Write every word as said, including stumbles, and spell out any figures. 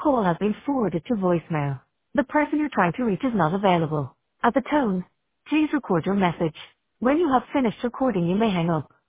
call has been forwarded to voicemail. The person you're trying to reach is not available. At the tone, please record your message. When you have finished recording, you may hang up.